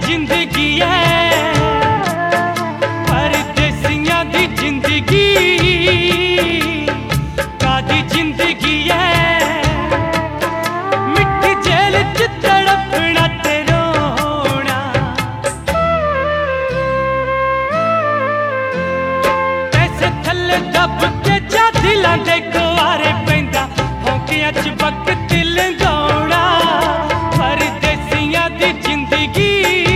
जिंदगी है परदेसियां दी जिंदगी कादी जिंदगी है मिठी जेल च तड़पना ते रोना पैसे थल्ले दब के जा दिलां दे गुवारे पैंदा होंकियां च वक्त लंघाउणा परदेसियां दी जिंदगी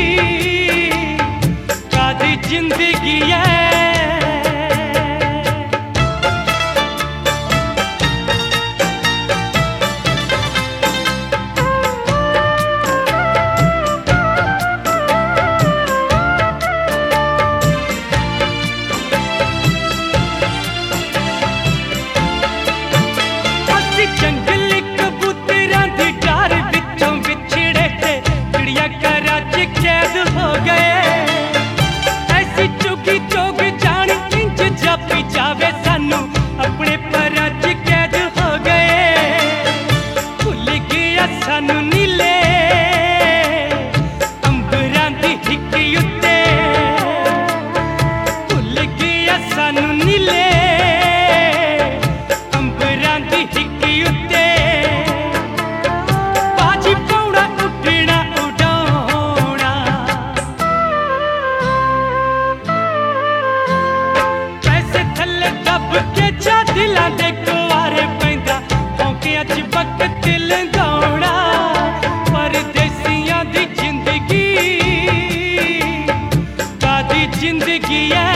कादी जिंदगी है जंगली कबूतरां दी डार विचों विछड़े ते चिड़िया घरां च कैद हो गए ऐसी चुगी चोग जानी इंज जापी जावे सानू अपने परां च कैद हो गए भुल गया सानू नीले अंबरां दी हिक उत्ते भुल गया सानू नीले अंबरां दी हिक दिलां दे गुवारे पैंदा होंकियां च वक्त लंघाउणा परदेसियां दी जिंदगी कादी जिंदगी है।